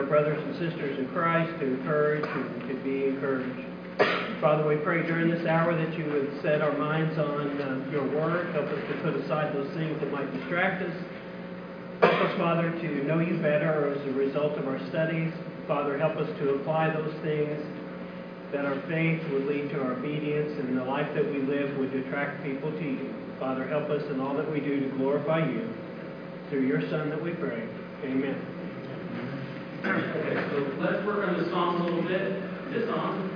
brothers and sisters in Christ to encourage who could be encouraged. Father, we pray during this hour that you would set our minds on your word. Help us to put aside those things that might distract us. Help us, Father, to know you better as a result of our studies. Father, help us to apply those things, that our faith would lead to our obedience, and the life that we live would attract people to you. Father, help us in all that we do to glorify you. Through your Son that we pray. Amen. Okay, so let's work on the songs a little bit. This song.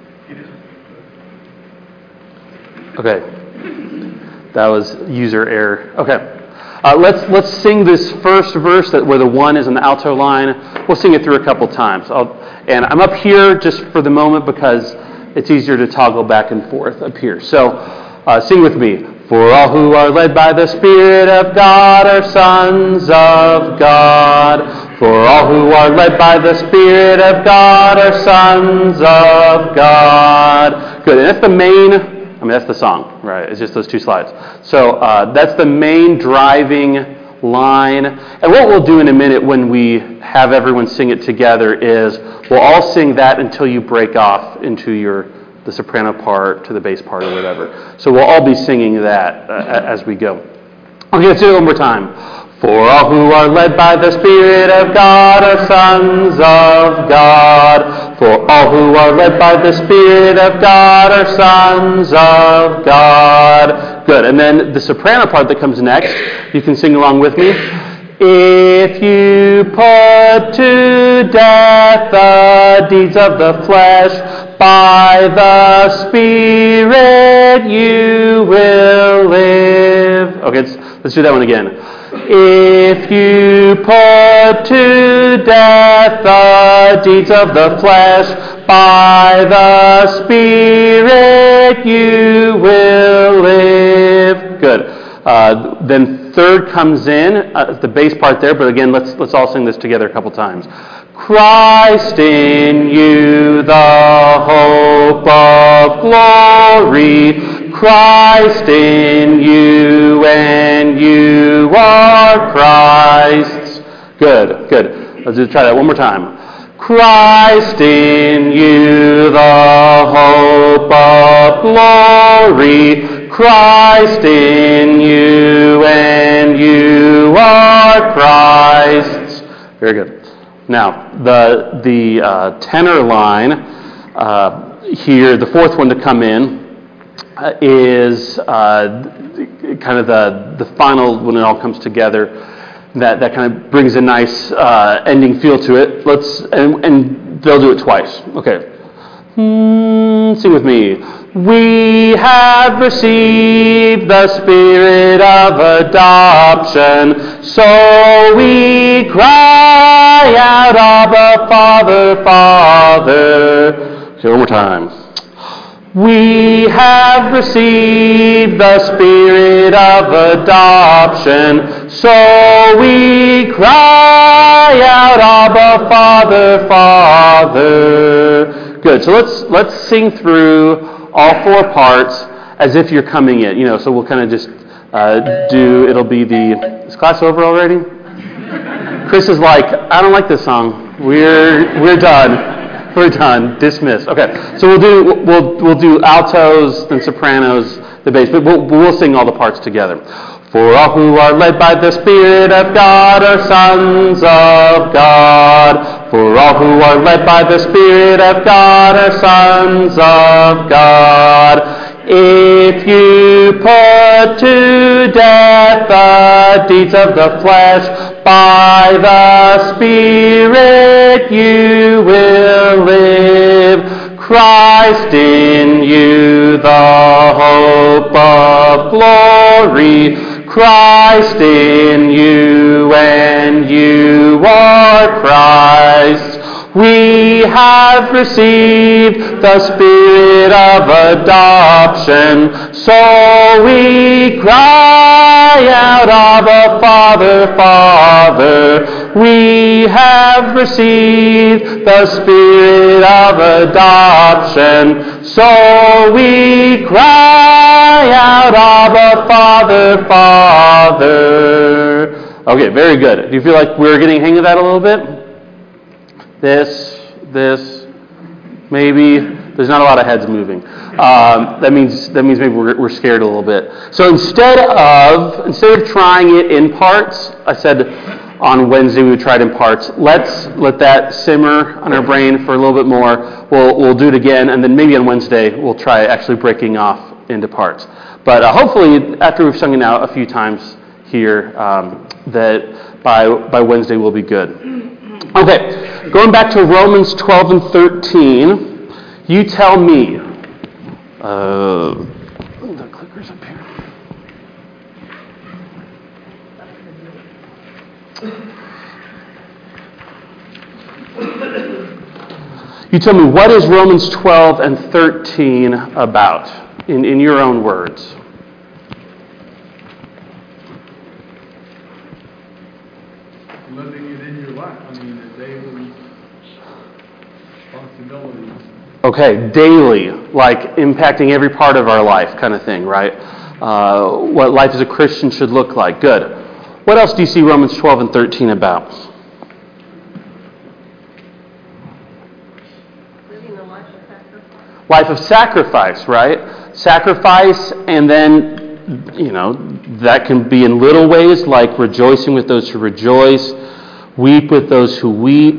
Okay. That was user error. Okay. Let's sing this first verse where the one is on the alto line. We'll sing it through a couple times. And I'm up here just for the moment because it's easier to toggle back and forth up here. So sing with me. For all who are led by the Spirit of God are sons of God. For all who are led by the Spirit of God are sons of God. Good. And that's the that's the song, right? It's just those two slides. So that's the main driving line. And what we'll do in a minute when we have everyone sing it together is we'll all sing that until you break off into the soprano part to the bass part or whatever. So we'll all be singing that as we go. Okay, let's do it one more time. For all who are led by the Spirit of God are sons of God. For all who are led by the Spirit of God are sons of God. Good. And then the soprano part that comes next, you can sing along with me. If you put to death the deeds of the flesh, by the Spirit you will live. Okay, let's do that one again. If you put to death the deeds of the flesh, by the Spirit you will live. Good. Then third comes in, the bass part there, but again, let's all sing this together a couple times. Christ in you, the hope of glory. Christ in you, and you are Christ's. Good. Let's just try that one more time. Christ in you, the hope of glory. Christ in you, and you are Christ's. Very good. Now, the tenor line here, the fourth one to come in, is kind of the final when it all comes together. That kind of brings a nice ending feel to it. And they'll do it twice. Okay. Sing with me. We have received the Spirit of adoption, so we cry out, Abba, Father, Father. Okay, one more time. We have received the Spirit of adoption, so we cry out, Abba, Father, Father. Good. So let's sing through all four parts as if you're coming in. So we'll kind of just it'll be is class over already? Chris is like, I don't like this song. We're done. We're done. Dismissed. Okay. So we'll do altos, then sopranos, the bass, but we'll sing all the parts together. For all who are led by the Spirit of God are sons of God. For all who are led by the Spirit of God are sons of God. If you put to death the deeds of the flesh, by the Spirit you will live. Christ in you, the hope of glory. Christ in you, and you are Christ. We have received the Spirit of adoption, so we cry out, Abba, Father, Father. We have received the Spirit of adoption, so we cry out, Abba, Father, Father. Okay, very good. Do you feel like we're getting the hang of that a little bit? this, maybe. There's not a lot of heads moving. That means maybe we're scared a little bit. So instead of trying it in parts, I said on Wednesday we would try it in parts. Let's let that simmer on our brain for a little bit more. We'll do it again, and then maybe on Wednesday we'll try actually breaking off into parts. But hopefully, after we've sung it out a few times here, that by Wednesday we'll be good. Okay, going back to Romans 12 and 13. You tell me. The clicker's up here. You tell me, what is Romans 12 and 13 about, in your own words? Living it in your life. I mean, the daily responsibilities. Okay, daily, like impacting every part of our life kind of thing, right? What life as a Christian should look like. Good. What else do you see Romans 12 and 13 about? Living a life of sacrifice. Life of sacrifice, right? Sacrifice, and then, that can be in little ways, like rejoicing with those who rejoice, weep with those who weep,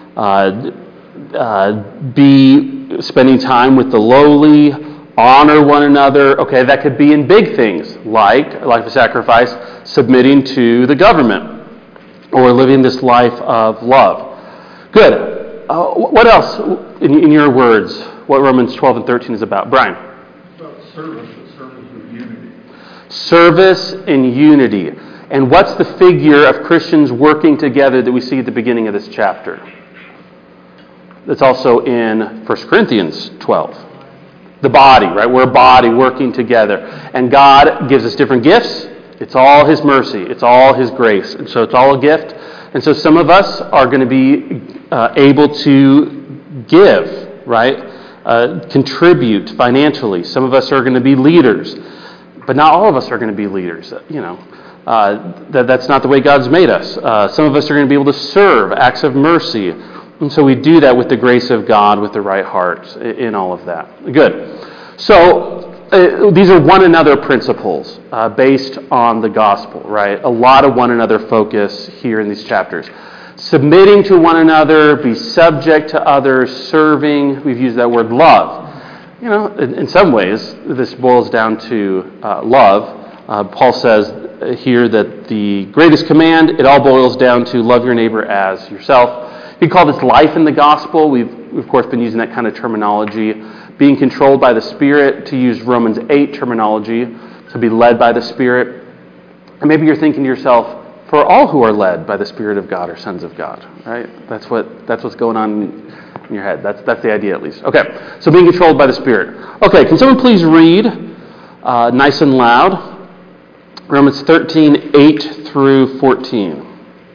be spending time with the lowly, honor one another. Okay, that could be in big things, like life of sacrifice, submitting to the government, or living this life of love. Good. What else, in your words, what Romans 12 and 13 is about? Brian? It's about service and unity. Service and unity. And what's the figure of Christians working together that we see at the beginning of this chapter? That's also in 1 Corinthians 12. The body, right? We're a body working together. And God gives us different gifts. It's all His mercy. It's all His grace. And so it's all a gift. And so some of us are going to be able to give, right? Contribute financially. Some of us are going to be leaders. But not all of us are going to be leaders. That's not the way God's made us. Some of us are going to be able to serve, acts of mercy. And so we do that with the grace of God, with the right heart, in all of that. Good. So these are one another principles based on the gospel, right? A lot of one another focus here in these chapters. Submitting to one another, be subject to others, serving. We've used that word love. In some ways, this boils down to love. Paul says here that the greatest command, it all boils down to love your neighbor as yourself. We call this life in the gospel. We've of course, been using that kind of terminology. Being controlled by the Spirit, to use Romans 8 terminology, to be led by the Spirit. And maybe you're thinking to yourself, for all who are led by the Spirit of God are sons of God, right? That's what's going on in your head. That's the idea, at least. Okay, so being controlled by the Spirit. Okay, can someone please read, nice and loud, Romans 13, 8 through 14.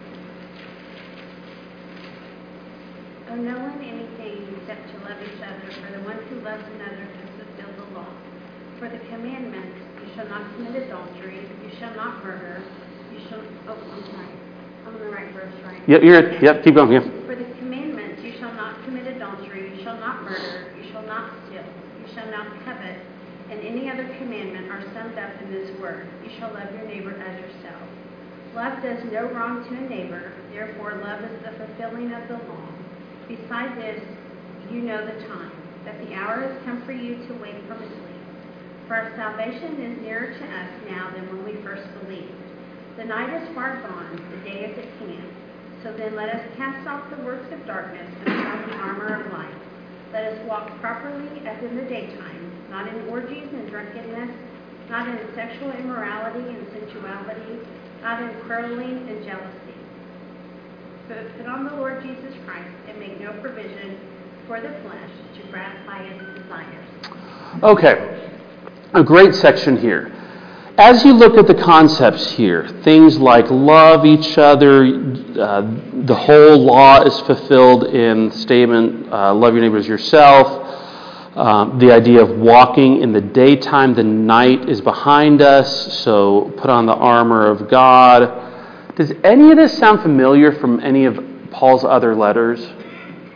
Yep, keep going. Yeah. For the commandments, you shall not commit adultery, you shall not murder, you shall not steal, you shall not covet, and any other commandment are summed up in this word: you shall love your neighbor as yourself. Love does no wrong to a neighbor, therefore love is the fulfilling of the law. Besides this, you know the time, that the hour has come for you to wake from sleep. For our salvation is nearer to us now than when we first believed. The night is far gone, the day is at hand. So then let us cast off the works of darkness and put on the armor of light. Let us walk properly as in the daytime, not in orgies and drunkenness, not in sexual immorality and sensuality, not in quarreling and jealousy. But put on the Lord Jesus Christ and make no provision for the flesh to gratify its desires. Okay, a great section here. As you look at the concepts here, things like love each other, the whole law is fulfilled in the statement, love your neighbor as yourself, the idea of walking in the daytime, the night is behind us, so put on the armor of God. Does any of this sound familiar from any of Paul's other letters?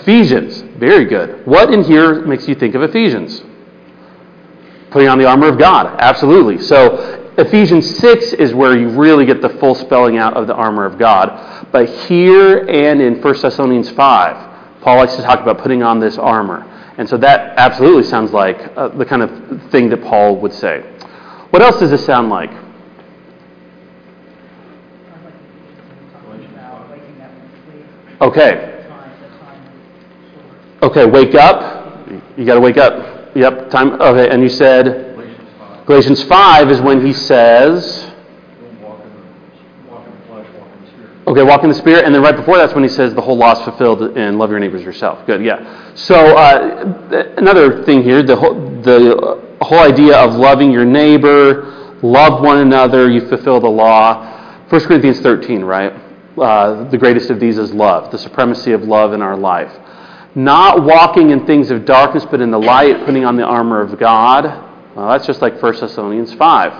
Ephesians. Very good. What in here makes you think of Ephesians? Putting on the armor of God. Absolutely. So Ephesians 6 is where you really get the full spelling out of the armor of God. But here and in 1 Thessalonians 5, Paul likes to talk about putting on this armor. And so that absolutely sounds like the kind of thing that Paul would say. What else does this sound like? Okay. Okay, wake up. You got to wake up. Yep, time. Okay, and you said Galatians 5 is when he says, okay, walk in the Spirit, and then right before that's when he says the whole law is fulfilled in love your neighbors as yourself. Good, yeah. So another thing here, the whole idea of loving your neighbor, love one another, you fulfill the law. 1 Corinthians 13, right? The greatest of these is love, the supremacy of love in our life. Not walking in things of darkness, but in the light, putting on the armor of God. Well, that's just like 1 Thessalonians 5.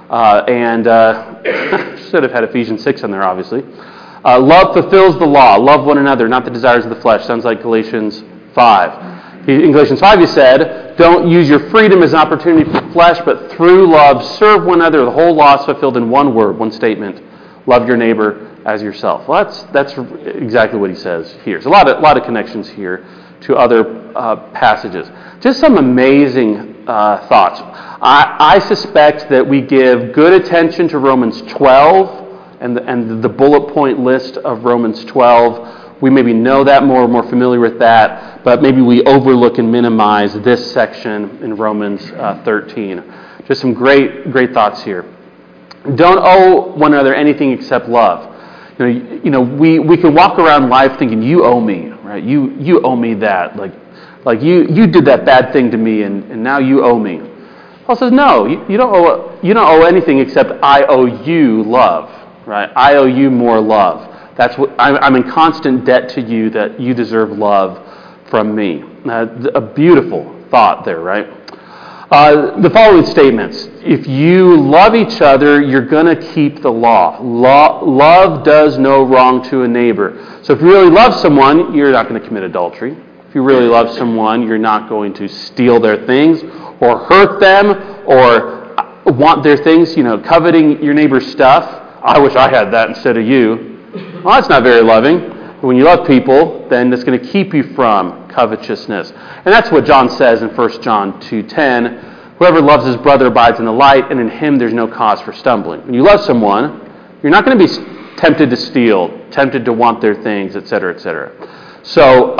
Should have had Ephesians 6 in there, obviously. Love fulfills the law. Love one another, not the desires of the flesh. Sounds like Galatians 5. In Galatians 5, he said, don't use your freedom as an opportunity for flesh, but through love, serve one another. The whole law is fulfilled in one word, one statement. Love your neighbor as yourself. Well, that's exactly what he says here. There's a lot of connections here to other passages. Just some amazing thoughts. I suspect that we give good attention to Romans 12 and the bullet point list of Romans 12. We maybe know that more, more familiar with that, but maybe we overlook and minimize this section in Romans 13. Just some great thoughts here. Don't owe one another anything except love. We can walk around life thinking, you owe me, right? You owe me that. Like you did that bad thing to me, and now you owe me. Paul says, no, you don't owe anything except I owe you love, right? I owe you more love. That's what I'm in constant debt to you, that you deserve love from me. A beautiful thought there, right? The following statements. If you love each other, you're going to keep the law. Love does no wrong to a neighbor. So if you really love someone, you're not going to commit adultery. If you really love someone, you're not going to steal their things or hurt them or want their things, coveting your neighbor's stuff. I wish I had that instead of you. Well, that's not very loving. When you love people, then that's going to keep you from covetousness. And that's what John says in 1 John 2:10. Whoever loves his brother abides in the light, and in him there's no cause for stumbling. When you love someone, you're not going to be tempted to steal, tempted to want their things, etc., etc. So,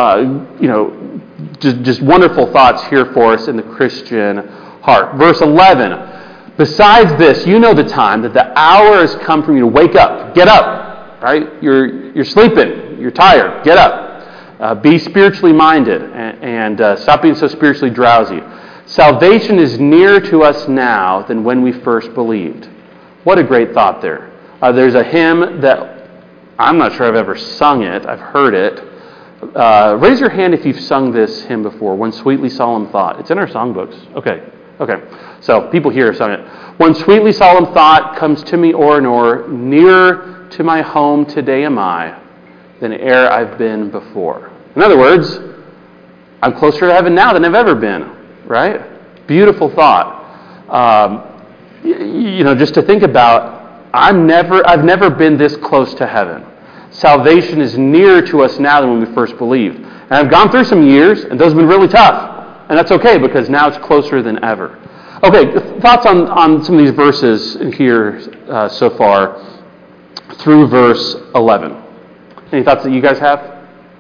just wonderful thoughts here for us in the Christian heart. Verse 11. Besides this, you know the time, that the hour has come for you to wake up. Get up, right? You're sleeping. You're tired. Get up. Be spiritually minded and stop being so spiritually drowsy. Salvation is nearer to us now than when we first believed. What a great thought there. There's a hymn that I'm not sure I've ever sung it. I've heard it. Raise your hand if you've sung this hymn before. One sweetly solemn thought. It's in our songbooks. Okay. So people here have sung it. One sweetly solemn thought comes to me o'er and o'er. Nearer to my home today am I than e'er I've been before. In other words, I'm closer to heaven now than I've ever been. Right? Beautiful thought. Just to think about, I've never been this close to heaven. Salvation is nearer to us now than when we first believed. And I've gone through some years, and those have been really tough. And that's okay, because now it's closer than ever. Okay, thoughts on some of these verses here so far through verse 11. Any thoughts that you guys have?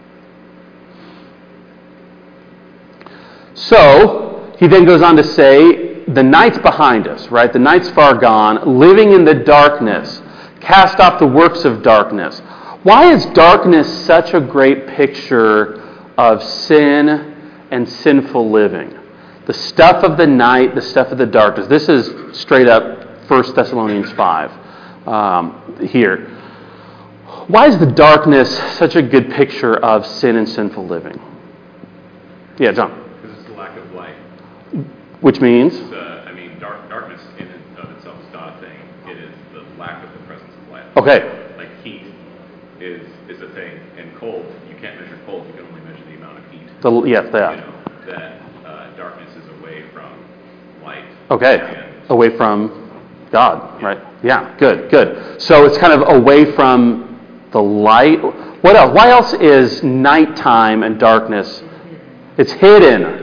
So, he then goes on to say, the night's behind us, right? The night's far gone, living in the darkness. Cast off the works of darkness. Why is darkness such a great picture of sin and sinful living? The stuff of the night, the stuff of the darkness. This is straight up 1 Thessalonians 5 here. Why is the darkness such a good picture of sin and sinful living? Yeah, John. Because it's the lack of light. Which means? Darkness in and of itself is not a thing. It is the lack of the presence of light. Okay. Like heat is a thing, and cold, you can't measure cold, you can only measure the amount of Yes, You know, that darkness is away from light. Okay, And away from God, right? Yeah, good. So it's kind of away from the light. What else? Why else is nighttime and darkness? It's hidden.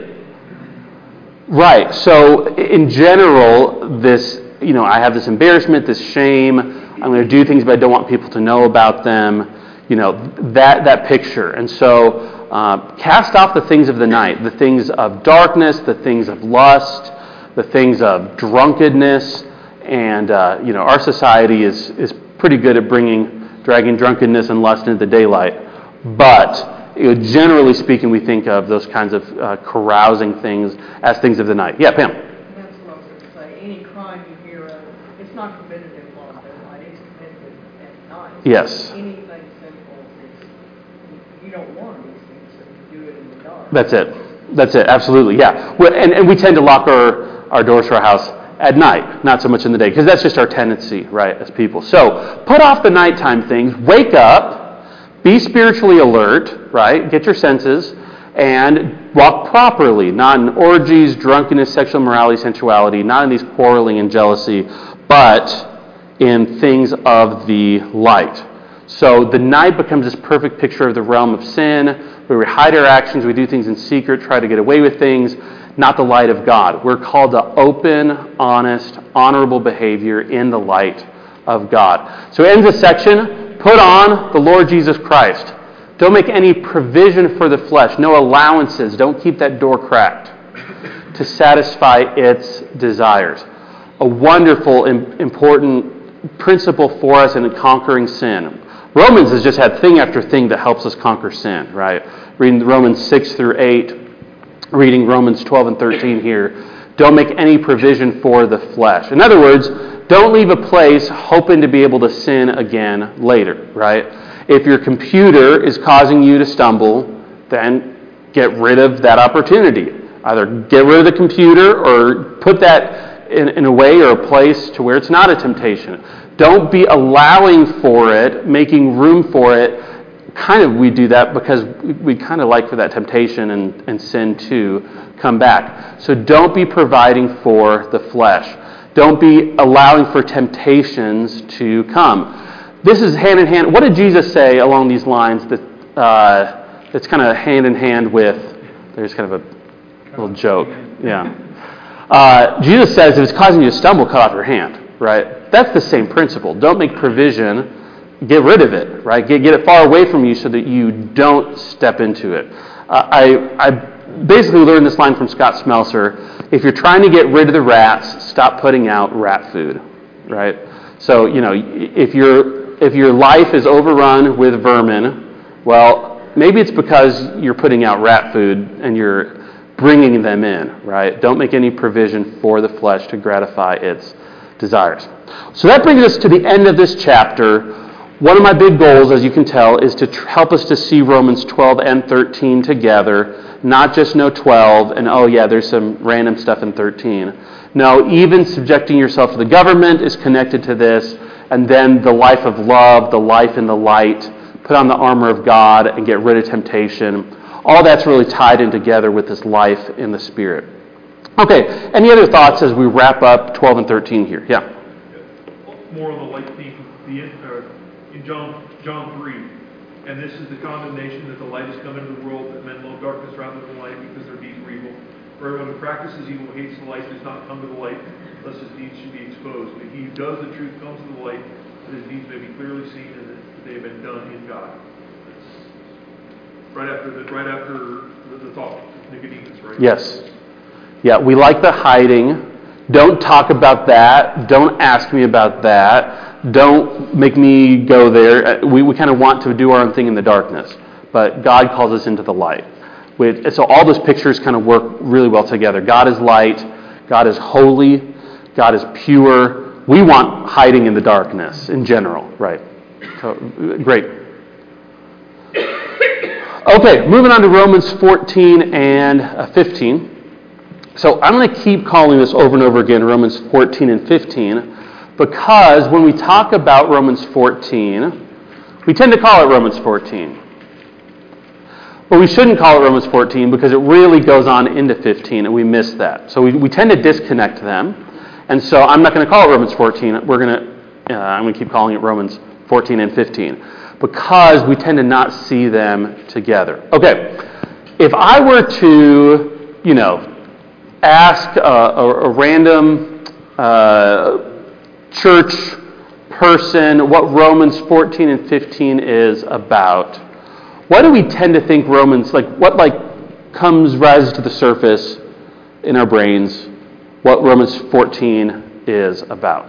Right. So in general, this, I have this embarrassment, this shame. I'm going to do things, but I don't want people to know about them. That picture. And so cast off the things of the night, the things of darkness, the things of lust, the things of drunkenness. And, our society is pretty good at dragging drunkenness and lust into the daylight. But generally speaking, we think of those kinds of carousing things as things of the night. Yeah, Pam? That's what I was going to say. Any crime you hear of, it's not committed in broad daylight, it's committed at night. Yes. Anything simple, you don't want these things, so you do it in the dark. That's it, absolutely, yeah. And we tend to lock our doors to our house at night, not so much in the day, because that's just our tendency, right, as people. So put off the nighttime things, wake up, be spiritually alert, right? Get your senses, and walk properly, not in orgies, drunkenness, sexual immorality, sensuality, not in these quarreling and jealousy, but in things of the light. So the night becomes this perfect picture of the realm of sin, where we hide our actions, we do things in secret, try to get away with things, not the light of God. We're called to open, honest, honorable behavior in the light of God. So it ends this section. Put on the Lord Jesus Christ. Don't make any provision for the flesh. No allowances. Don't keep that door cracked to satisfy its desires. A wonderful, important principle for us in conquering sin. Romans has just had thing after thing that helps us conquer sin, right? Reading Romans 6 through 8, reading Romans 12 and 13 here. Don't make any provision for the flesh. In other words, don't leave a place hoping to be able to sin again later, right? If your computer is causing you to stumble, then get rid of that opportunity. Either get rid of the computer or put that in a way or a place to where it's not a temptation. Don't be allowing for it, making room for it. We do that because we kind of like for that temptation and sin to come back. So don't be providing for the flesh. Don't be allowing for temptations to come. This is hand in hand. What did Jesus say along these lines that's kind of hand in hand with, there's kind of a little joke. Yeah. Jesus says if it's causing you to stumble, cut off your hand, right? That's the same principle. Don't make provision. Get rid of it, right? Get it far away from you so that you don't step into it. I basically learned this line from Scott Smelser. If you're trying to get rid of the rats, stop putting out rat food, right? So, if your life is overrun with vermin, well, maybe it's because you're putting out rat food and you're bringing them in, right? Don't make any provision for the flesh to gratify its desires. So that brings us to the end of this chapter. One of my big goals, as you can tell, is to help us to see Romans 12 and 13 together, not just know 12 and, there's some random stuff in 13. No, even subjecting yourself to the government is connected to this, and then the life of love, the life in the light, put on the armor of God and get rid of temptation. All that's really tied in together with this life in the Spirit. Okay, any other thoughts as we wrap up 12 and 13 here? Yeah. More on the light theme in John 3. And this is the condemnation that the light has come into the world, that men love darkness rather than light because their deeds were evil. For everyone who practices evil hates the light, does not come to the light, lest his deeds should be exposed. But he who does the truth comes to the light, that his deeds may be clearly seen and that they have been done in God. That's right after the talk of Nicodemus, right? Yes. Yeah, we like the hiding. Don't talk about that. Don't ask me about that. Don't make me go there. We kind of want to do our own thing in the darkness. But God calls us into the light. So all those pictures kind of work really well together. God is light. God is holy. God is pure. We want hiding in the darkness in general. Right. So, great. Okay, moving on to Romans 14 and 15. So I'm going to keep calling this over and over again, Romans 14 and 15, because when we talk about Romans 14, we tend to call it Romans 14. But we shouldn't call it Romans 14 because it really goes on into 15, and we miss that. So we tend to disconnect them. And so I'm not going to call it Romans 14. I'm going to keep calling it Romans 14 and 15 because we tend to not see them together. Okay, if I were to, ask a random church person what Romans 14 and 15 is about, what do we tend to think Romans, what rises to the surface in our brains, what Romans 14 is about?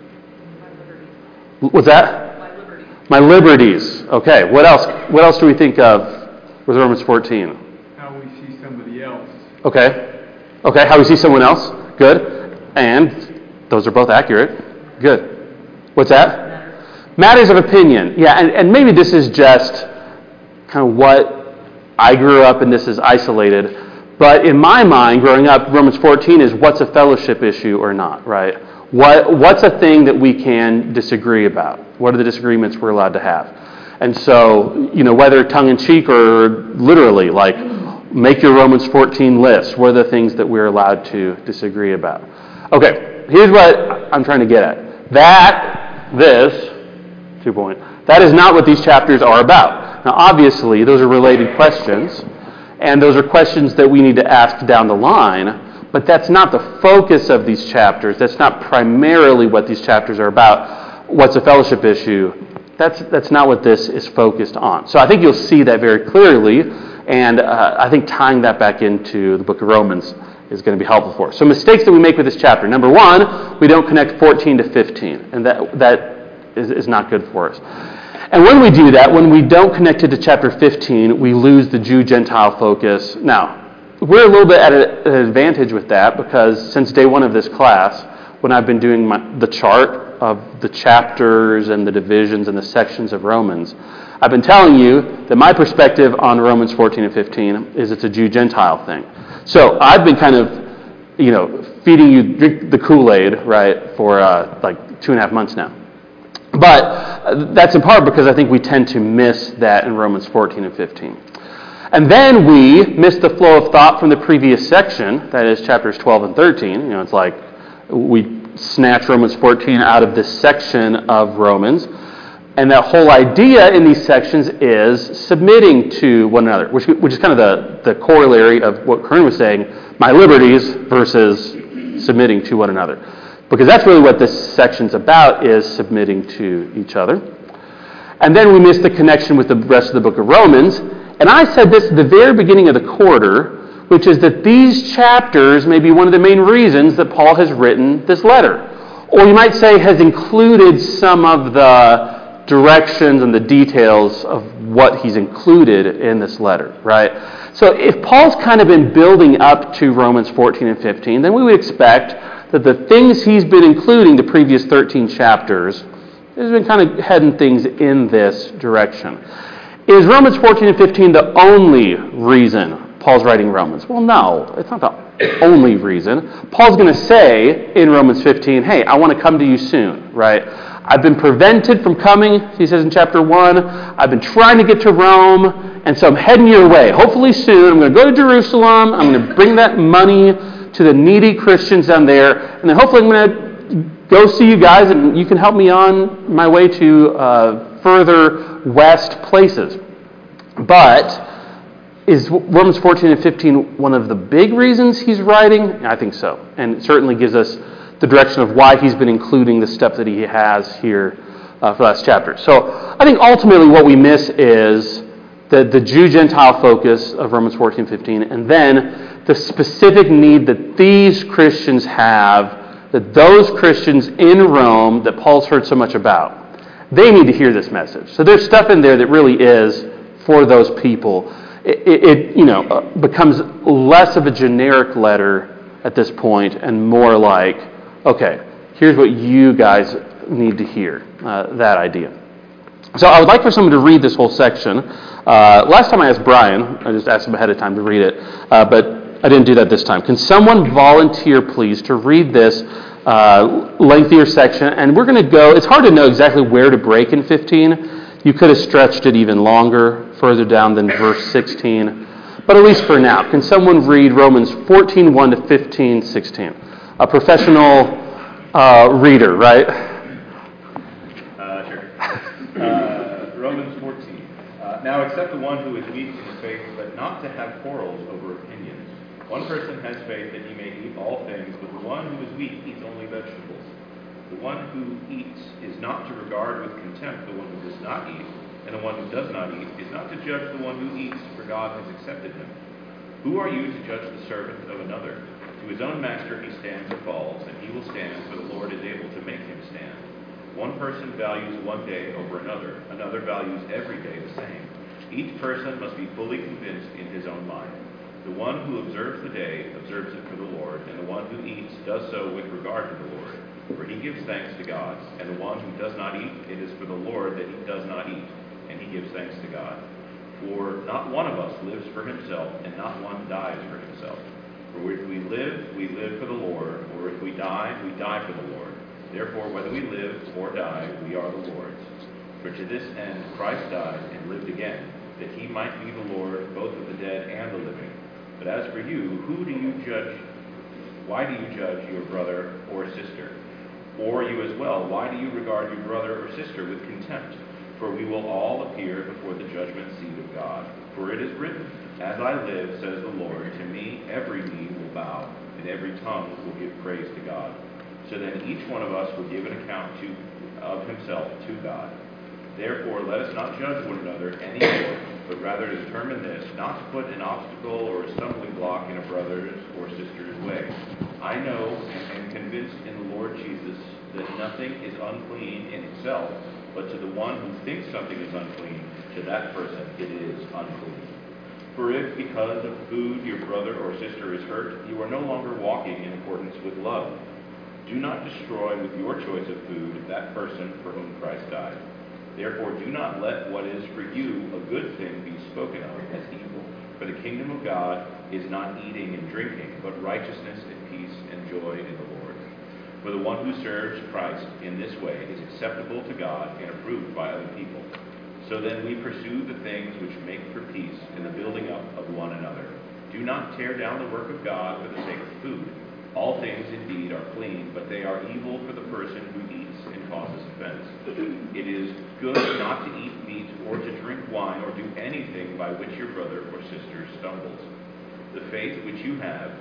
What's that? My liberties. Okay, what else do we think of with Romans 14? How we see somebody else. Okay, how we see someone else. Good. And those are both accurate. Good. What's that? Matters of opinion. Yeah, and maybe this is just kind of what I grew up and this is isolated. But in my mind, growing up, Romans 14 is what's a fellowship issue or not, right? What's a thing that we can disagree about? What are the disagreements we're allowed to have? And so, whether tongue-in-cheek or literally, make your Romans 14 list. What are the things that we're allowed to disagree about? Okay, here's what I'm trying to get at. That is not what these chapters are about. Now, obviously, those are related questions, and those are questions that we need to ask down the line, but that's not the focus of these chapters. That's not primarily what these chapters are about. What's a fellowship issue? That's not what this is focused on. So I think you'll see that very clearly, and I think tying that back into the book of Romans is going to be helpful for us. So mistakes that we make with this chapter. Number one, we don't connect 14 to 15, and that is not good for us. And when we do that, when we don't connect it to chapter 15, we lose the Jew-Gentile focus. Now, we're a little bit at an advantage with that because since day one of this class, when I've been doing the chart of the chapters and the divisions and the sections of Romans, I've been telling you that my perspective on Romans 14 and 15 is it's a Jew-Gentile thing. So I've been kind of, feeding you drink the Kool-Aid, right, for 2.5 months now. But that's in part because I think we tend to miss that in Romans 14 and 15. And then we miss the flow of thought from the previous section, that is chapters 12 and 13. It's like we snatch Romans 14 out of this section of Romans. And that whole idea in these sections is submitting to one another, which is kind of the corollary of what Kern was saying, my liberties versus submitting to one another. Because that's really what this section's about, is submitting to each other. And then we miss the connection with the rest of the book of Romans. And I said this at the very beginning of the quarter, which is that these chapters may be one of the main reasons that Paul has written this letter. Or you might say has included some of the directions and the details of what he's included in this letter, right? So if Paul's kind of been building up to Romans 14 and 15, then we would expect that the things he's been including the previous 13 chapters has been kind of heading things in this direction. Is Romans 14 and 15 the only reason Paul's writing Romans? Well, no, it's not the only reason. Paul's going to say in Romans 15, hey, I want to come to you soon, right? I've been prevented from coming, he says in chapter 1. I've been trying to get to Rome, and so I'm heading your way. Hopefully soon, I'm going to go to Jerusalem. I'm going to bring that money to the needy Christians down there, and then hopefully I'm going to go see you guys, and you can help me on my way to further west places. But is Romans 14 and 15 one of the big reasons he's writing? I think so, and it certainly gives us the direction of why he's been including the stuff that he has here for the last chapter. So I think ultimately what we miss is the Jew-Gentile focus of Romans 14 and 15, and then the specific need that these Christians have, that those Christians in Rome that Paul's heard so much about, they need to hear this message. So there's stuff in there that really is for those people. It becomes less of a generic letter at this point and more like, okay, here's what you guys need to hear, that idea. So I would like for someone to read this whole section. Last time I asked Brian, I just asked him ahead of time to read it, but I didn't do that this time. Can someone volunteer, please, to read this lengthier section? And we're going to go, it's hard to know exactly where to break in 15. You could have stretched it even longer, further down than verse 16. But at least for now, can someone read Romans 14, 1 to 15, 16? A professional reader, right? Sure. Romans 14. Now accept the one who is weak in the faith, but not to have quarrels over opinions. One person has faith that he may eat all things, but the one who is weak eats only vegetables. The one who eats is not to regard with contempt the one who does not eat, and the one who does not eat is not to judge the one who eats, for God has accepted him. Who are you to judge the servant of another? To his own master he stands or falls, and he will stand, for the Lord is able to make him stand. One person values one day over another, another values every day the same. Each person must be fully convinced in his own mind. The one who observes the day observes it for the Lord, and the one who eats does so with regard to the Lord, for he gives thanks to God. And the one who does not eat, it is for the Lord that he does not eat, and he gives thanks to God. For not one of us lives for himself, and not one dies for himself. For if we live for the Lord, or if we die for the Lord. Therefore, whether we live or die, we are the Lord's. For to this end Christ died and lived again, that he might be the Lord both of the dead and the living. But as for you, who do you judge? Why do you judge your brother or sister? Or you as well, why do you regard your brother or sister with contempt? For we will all appear before the judgment seat of God. For it is written, As I live, says the Lord, to me every knee will bow, and every tongue will give praise to God. So then each one of us will give an account of himself to God. Therefore, let us not judge one another any more, but rather determine this, not to put an obstacle or a stumbling block in a brother's or sister's way. I know and am convinced in the Lord Jesus that nothing is unclean in itself, but to the one who thinks something is unclean, to that person it is unclean. For if because of food your brother or sister is hurt, you are no longer walking in accordance with love. Do not destroy with your choice of food that person for whom Christ died. Therefore do not let what is for you a good thing be spoken of as evil. For the kingdom of God is not eating and drinking, but righteousness and peace and joy in the Lord. For the one who serves Christ in this way is acceptable to God and approved by other people. So then we pursue the things which make for peace and the building up of one another. Do not tear down the work of God for the sake of food. All things indeed are clean, but they are evil for the person who eats and causes offense. It is good not to eat meat or to drink wine or do anything by which your brother or sister stumbles. The faith which you have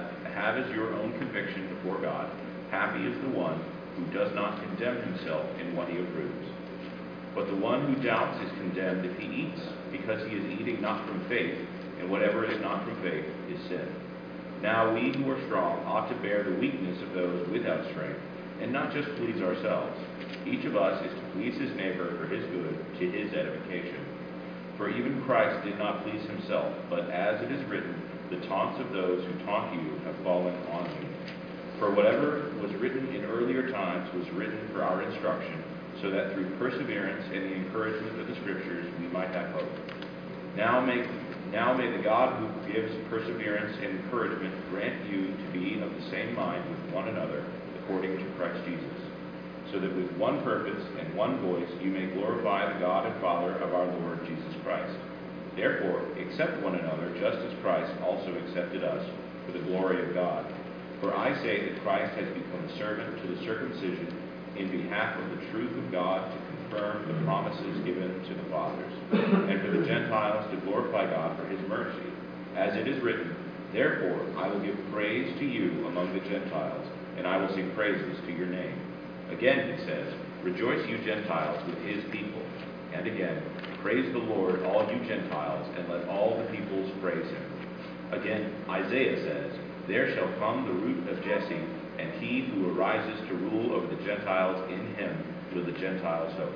as your own conviction before God. Happy is the one who does not condemn himself in what he approves. But the one who doubts is condemned if he eats, because he is eating not from faith, and whatever is not from faith is sin. Now we who are strong ought to bear the weakness of those without strength, and not just please ourselves. Each of us is to please his neighbor for his good, to his edification. For even Christ did not please himself, but as it is written, the taunts of those who taunt you have fallen on me. For whatever was written in earlier times was written for our instruction, so that through perseverance and the encouragement of the Scriptures we might have hope. Now may the God who gives perseverance and encouragement grant you to be of the same mind with one another, according to Christ Jesus, so that with one purpose and one voice you may glorify the God and Father of our Lord Jesus Christ. Therefore, accept one another, just as Christ also accepted us, for the glory of God. For I say that Christ has become a servant to the circumcision in behalf of the truth of God, to confirm the promises given to the fathers, and for the Gentiles to glorify God for his mercy. As it is written, Therefore I will give praise to you among the Gentiles, and I will sing praises to your name. Again he says, Rejoice, you Gentiles, with his people. And again, Praise the Lord, all you Gentiles, and let all the peoples praise him. Again, Isaiah says, There shall come the root of Jesse, and he who arises to rule over the Gentiles, in him will the Gentiles hope.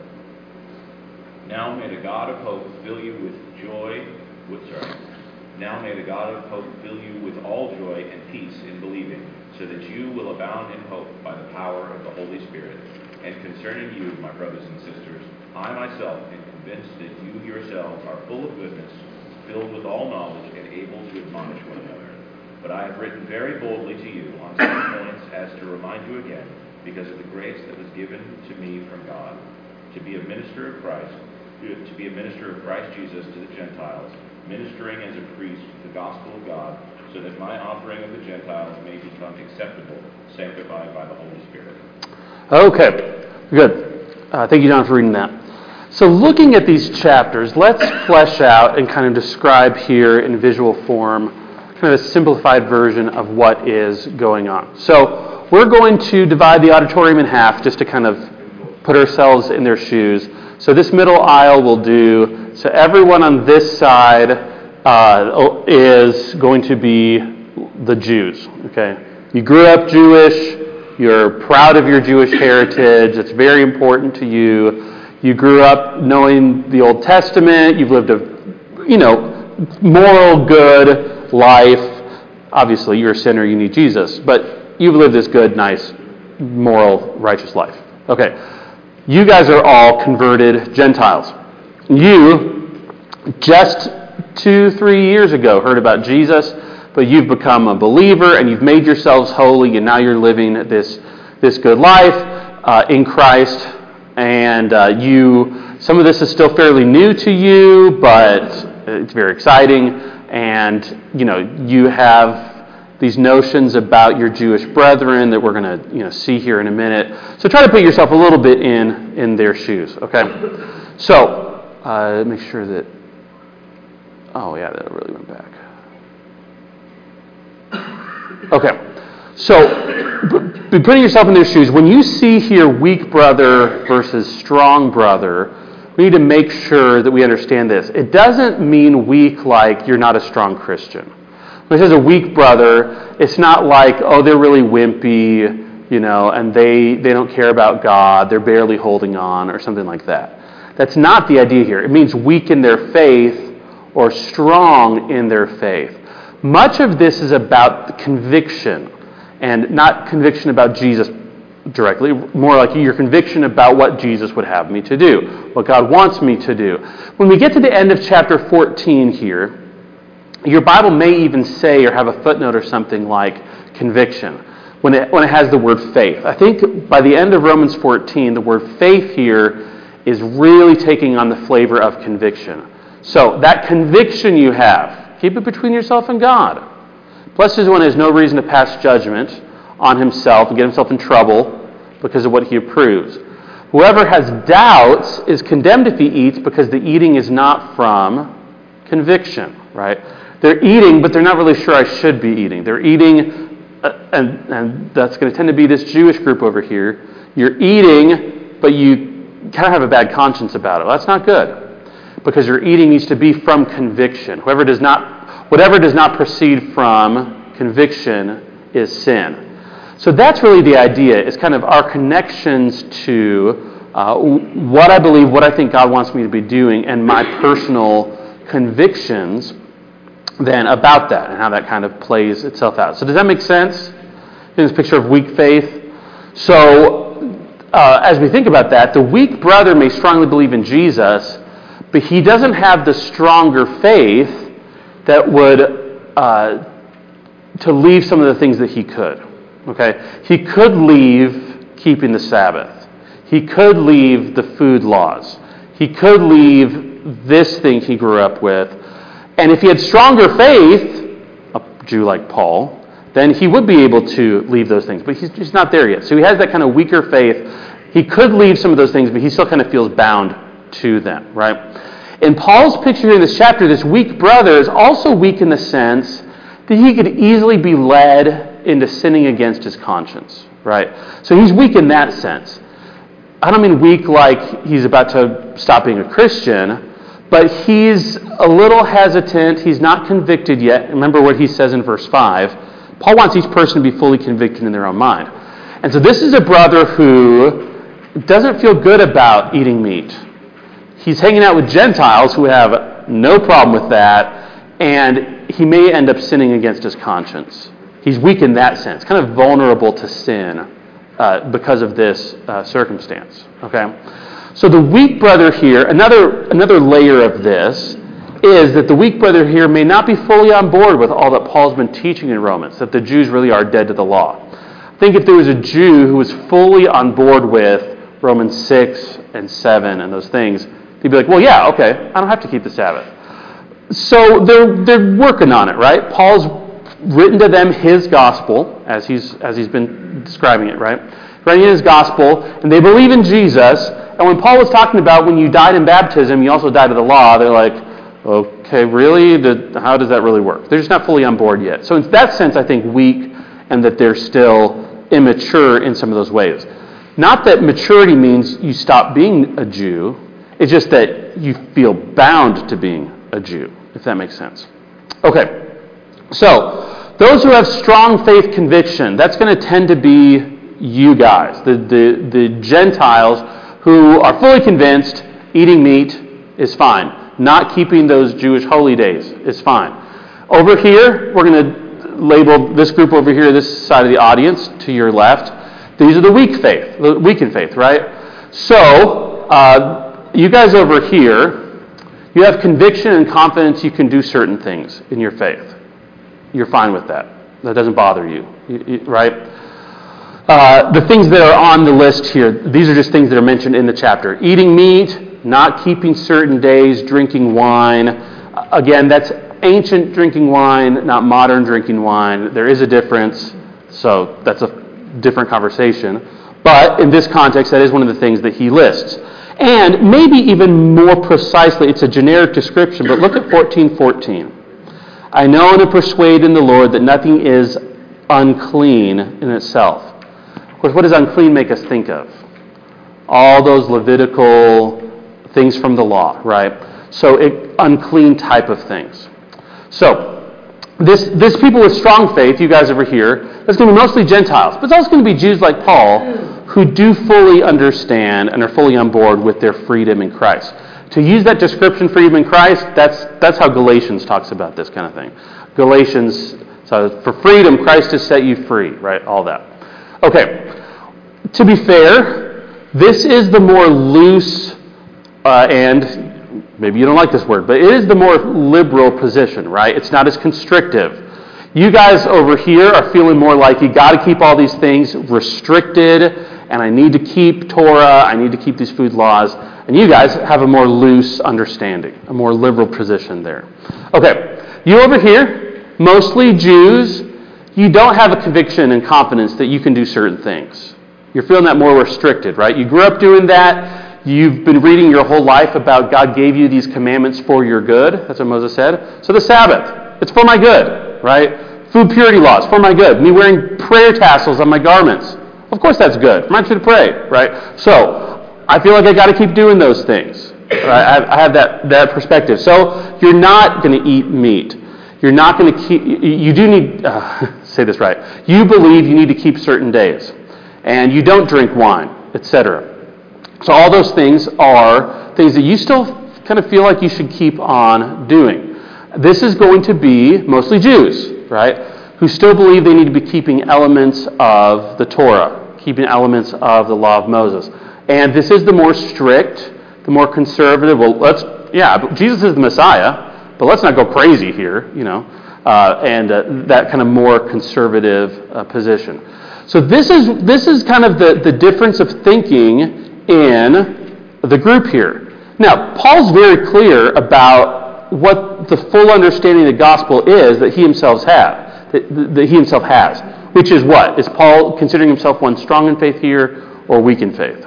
Now may the God of hope fill you with Now may the God of hope fill you with all joy and peace in believing, so that you will abound in hope by the power of the Holy Spirit. And concerning you, my brothers and sisters, I myself am convinced that you yourselves are full of goodness, filled with all knowledge, and able to admonish one another. But I have written very boldly to you on some points as to remind you again, because of the grace that was given to me from God, to be a minister of Christ, to be a minister of Christ Jesus to the Gentiles, ministering as a priest the gospel of God, so that my offering of the Gentiles may become acceptable, sanctified by the Holy Spirit. Okay, good. Thank you, John, for reading that. So looking at these chapters, let's flesh out and kind of describe here in visual form kind of a simplified version of what is going on. So we're going to divide the auditorium in half just to kind of put ourselves in their shoes. So this middle aisle will do. So everyone on this side is going to be the Jews. Okay, you grew up Jewish. You're proud of your Jewish heritage. It's very important to you. You grew up knowing the Old Testament. You've lived a, moral, good life. Obviously, you're a sinner. You need Jesus. But you've lived this good, nice, moral, righteous life. Okay. You guys are all converted Gentiles. You, just 2-3 years ago, heard about Jesus, but you've become a believer and you've made yourselves holy, and now you're living this good life in Christ. And some of this is still fairly new to you, but it's very exciting. And you have these notions about your Jewish brethren that we're going to see here in a minute. So try to put yourself a little bit in their shoes. Okay. So make sure that. Oh yeah, that really went back. Okay. So, be putting yourself in their shoes. When you see here weak brother versus strong brother, we need to make sure that we understand this. It doesn't mean weak like you're not a strong Christian. When it says a weak brother, it's not like, oh, they're really wimpy, and they don't care about God, they're barely holding on, or something like that. That's not the idea here. It means weak in their faith or strong in their faith. Much of this is about conviction. And not conviction about Jesus directly, more like your conviction about what Jesus would have me to do, what God wants me to do. When we get to the end of chapter 14 here, your Bible may even say or have a footnote or something like conviction when it has the word faith. I think by the end of Romans 14, the word faith here is really taking on the flavor of conviction. So that conviction you have, keep it between yourself and God. Blessed is the one who has no reason to pass judgment on himself and get himself in trouble because of what he approves. Whoever has doubts is condemned if he eats, because the eating is not from conviction, right? They're eating, but they're not really sure I should be eating. They're eating, and that's going to tend to be this Jewish group over here. You're eating, but you kind of have a bad conscience about it. Well, that's not good, because your eating needs to be from conviction. Whatever does not proceed from conviction is sin. So that's really the idea, is kind of our connections to what I believe, what I think God wants me to be doing, and my personal convictions then about that, and how that kind of plays itself out. So does that make sense in this picture of weak faith? So as we think about that, the weak brother may strongly believe in Jesus, but he doesn't have the stronger faith that would to leave some of the things that he could. Okay, he could leave keeping the Sabbath. He could leave the food laws. He could leave this thing he grew up with. And if he had stronger faith, a Jew like Paul, then he would be able to leave those things. But he's not there yet. So he has that kind of weaker faith. He could leave some of those things, but he still kind of feels bound to them, right? In Paul's picture here in this chapter, this weak brother is also weak in the sense that he could easily be led into sinning against his conscience, right? So he's weak in that sense. I don't mean weak like he's about to stop being a Christian, but he's a little hesitant. He's not convicted yet. Remember what he says in verse 5. Paul wants each person to be fully convicted in their own mind. And so this is a brother who doesn't feel good about eating meat. He's hanging out with Gentiles who have no problem with that, and he may end up sinning against his conscience. He's weak in that sense, kind of vulnerable to sin because of this circumstance. Okay, so the weak brother here, another layer of this is that the weak brother here may not be fully on board with all that Paul's been teaching in Romans, that the Jews really are dead to the law. I think if there was a Jew who was fully on board with Romans 6 and 7 and those things, they'd be like, well, yeah, okay, I don't have to keep the Sabbath. So they're working on it, right? Paul's written to them his gospel, as he's been describing it, right? Writing his gospel, and they believe in Jesus. And when Paul was talking about when you died in baptism, you also died to the law, they're like, okay, really? How does that really work? They're just not fully on board yet. So in that sense, I think weak, and that they're still immature in some of those ways. Not that maturity means you stop being a Jew. It's just that you feel bound to being a Jew, if that makes sense. Okay, so those who have strong faith conviction, that's going to tend to be you guys, the Gentiles who are fully convinced eating meat is fine. Not keeping those Jewish holy days is fine. Over here, we're going to label this group over here, this side of the audience, to your left. These are the weak in faith, right? So, you guys over here, you have conviction and confidence you can do certain things in your faith. You're fine with that. That doesn't bother you, right? The things that are on the list here, these are just things that are mentioned in the chapter. Eating meat, not keeping certain days, drinking wine. Again, that's ancient drinking wine, not modern drinking wine. There is a difference, so that's a different conversation. But in this context, that is one of the things that he lists. And maybe even more precisely, it's a generic description, but look at 14:14. I know and am persuaded in the Lord that nothing is unclean in itself. Of course, what does unclean make us think of? All those Levitical things from the law, right? So unclean type of things. So this people with strong faith, you guys over here, that's going to be mostly Gentiles, but it's also going to be Jews like Paul who do fully understand and are fully on board with their freedom in Christ. To use that description, freedom in Christ, that's how Galatians talks about this kind of thing. Galatians, so for freedom, Christ has set you free, right? All that. Okay, to be fair, this is the more loose and maybe you don't like this word, but it is the more liberal position, right? It's not as constrictive. You guys over here are feeling more like you got to keep all these things restricted, and I need to keep Torah, I need to keep these food laws, and you guys have a more loose understanding, a more liberal position there. Okay, you over here, mostly Jews, you don't have a conviction and confidence that you can do certain things. You're feeling that more restricted, right? You grew up doing that. You've been reading your whole life about God gave you these commandments for your good. That's what Moses said. So the Sabbath, it's for my good, right? Food purity laws, for my good. Me wearing prayer tassels on my garments. Of course that's good. Reminds me to pray, right? So I feel like I got to keep doing those things. Right? I have that perspective. So you're not going to eat meat. You're not going to keep, you do need, say this right. You believe you need to keep certain days. And you don't drink wine, etc. So all those things are things that you still kind of feel like you should keep on doing. This is going to be mostly Jews, right, who still believe they need to be keeping elements of the Torah, keeping elements of the law of Moses. And this is the more strict, the more conservative. Well, Jesus is the Messiah, but let's not go crazy here, and that kind of more conservative position. So this is kind of the difference of thinking in the group here. Now, Paul's very clear about what the full understanding of the gospel is that he himself has. Which is what? Is Paul considering himself one strong in faith here or weak in faith?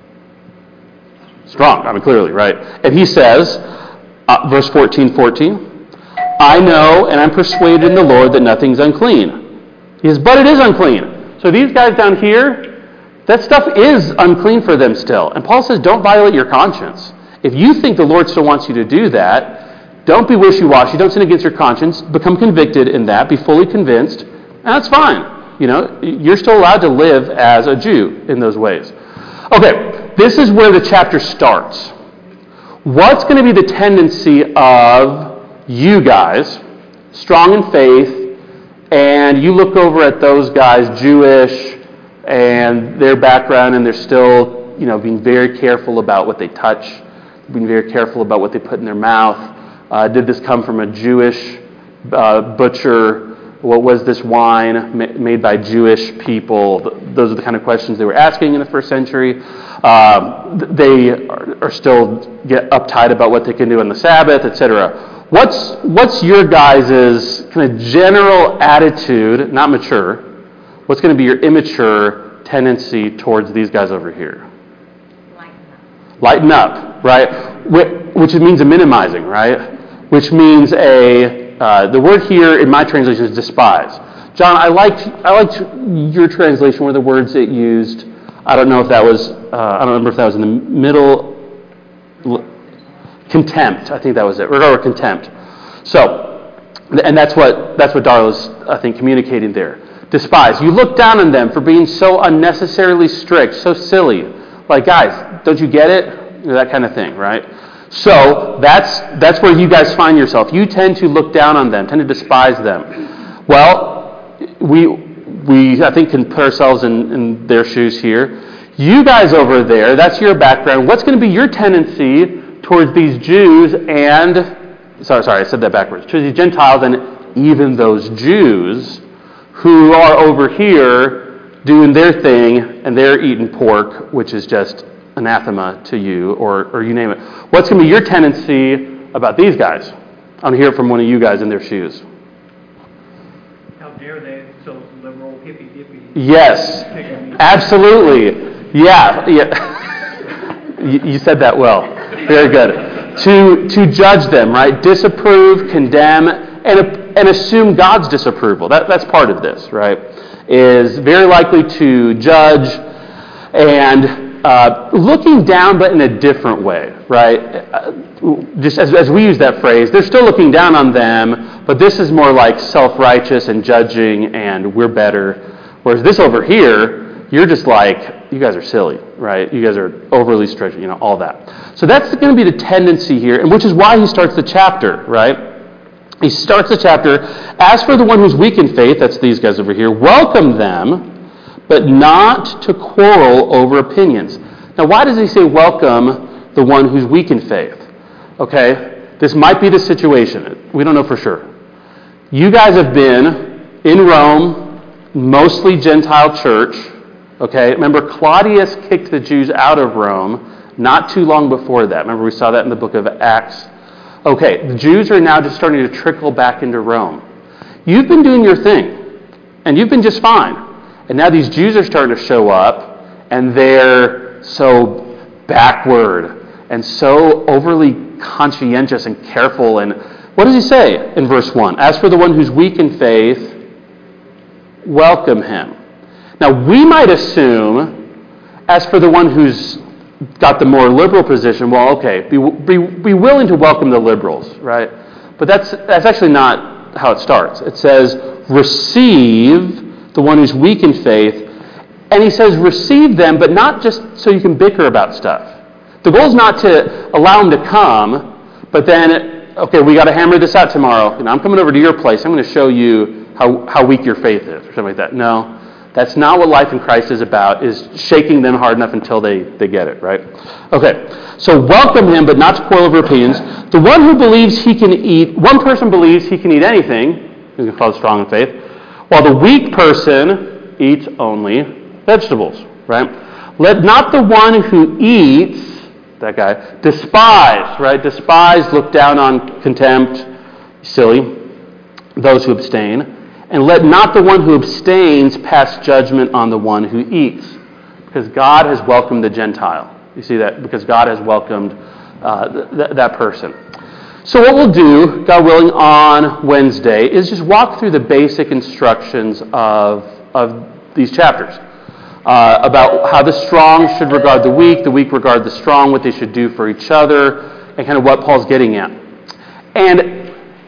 Strong, clearly, right? And he says, verse 14, I know and I'm persuaded in the Lord that nothing's unclean. He says, but it is unclean. So these guys down here, that stuff is unclean for them still. And Paul says, don't violate your conscience. If you think the Lord still wants you to do that, don't be wishy-washy. Don't sin against your conscience. Become convicted in that. Be fully convinced. And that's fine. You're still allowed to live as a Jew in those ways. Okay, this is where the chapter starts. What's going to be the tendency of you guys, strong in faith, and you look over at those guys, Jewish, and their background, and they're still, being very careful about what they touch, being very careful about what they put in their mouth. Did this come from a Jewish butcher? What was this wine made by Jewish people? Those are the kind of questions they were asking in the first century. They are still get uptight about what they can do on the Sabbath, etc. What's your guys' kind of general attitude, not mature, what's going to be your immature tendency towards these guys over here? Lighten up, right? Which means a minimizing, right? Which means the word here in my translation is despise. John, I liked your translation where the words it used. I don't know if that was. I don't remember if that was in the middle. Contempt. I think that was it. Or contempt. So, and that's what Darla's, I think, communicating there. Despise. You look down on them for being so unnecessarily strict, so silly. Like, guys, don't you get it? You know, that kind of thing, right? So that's where you guys find yourself. You tend to look down on them, tend to despise them. Well, we I think can put ourselves in their shoes here. You guys over there, that's your background. What's going to be your tendency towards these Jews and sorry, I said that backwards. Towards these Gentiles and even those Jews who are over here doing their thing and they're eating pork, which is just anathema to you, or you name it. What's going to be your tendency about these guys? I want to hear it from one of you guys in their shoes. How dare they, so liberal, hippy-dippy. Yes, absolutely. Yeah. You said that well. Very good. To judge them, right? Disapprove, condemn, and assume God's disapproval. That's part of this, right? Is very likely to judge and looking down, but in a different way, right? Just as we use that phrase, they're still looking down on them, but this is more like self-righteous and judging, and we're better. Whereas this over here, you're just like, you guys are silly, right? You guys are overly strict, all that. So that's going to be the tendency here, and which is why he starts the chapter, right? He starts the chapter, as for the one who's weak in faith, that's these guys over here, welcome them, but not to quarrel over opinions. Now, why does he say welcome the one who's weak in faith? Okay, this might be the situation. We don't know for sure. You guys have been in Rome, mostly Gentile church. Okay, remember Claudius kicked the Jews out of Rome not too long before that. Remember we saw that in the book of Acts. Okay, the Jews are now just starting to trickle back into Rome. You've been doing your thing, and you've been just fine. And now these Jews are starting to show up, and they're so backward and so overly conscientious and careful. And what does he say in verse 1? As for the one who's weak in faith, welcome him. Now, we might assume, as for the one who's got the more liberal position, well, okay, be willing to welcome the liberals, right? But that's actually not how it starts. It says, receive the one who's weak in faith, and he says receive them, but not just so you can bicker about stuff. The goal is not to allow them to come, but then, okay, we got to hammer this out tomorrow. I'm coming over to your place. I'm going to show you how weak your faith is, or something like that. No, that's not what life in Christ is about, is shaking them hard enough until they get it, right? Okay, so welcome him, but not to quarrel over opinions. The one who believes he can eat, one person believes he can eat anything, he's going to follow strong in faith, while the weak person eats only vegetables, right? Let not the one who eats, that guy, despise, right? Despise, look down on, contempt, silly, those who abstain. And let not the one who abstains pass judgment on the one who eats, because God has welcomed the Gentile. You see that? Because God has welcomed that person. So what we'll do, God willing, on Wednesday is just walk through the basic instructions of these chapters about how the strong should regard the weak regard the strong, what they should do for each other, and kind of what Paul's getting at. And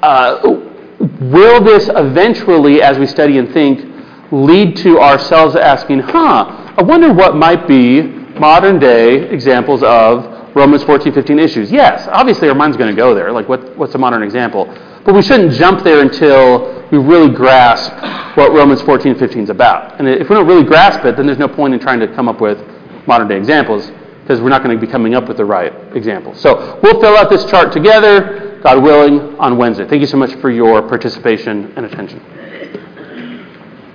will this eventually, as we study and think, lead to ourselves asking, I wonder what might be modern day examples of Romans 14:15 issues? Yes, obviously our mind's going to go there. Like, what's a modern example? But we shouldn't jump there until we really grasp what Romans 14:15 is about. And if we don't really grasp it, then there's no point in trying to come up with modern day examples, because we're not going to be coming up with the right examples. So we'll fill out this chart together, God willing, on Wednesday. Thank you so much for your participation and attention.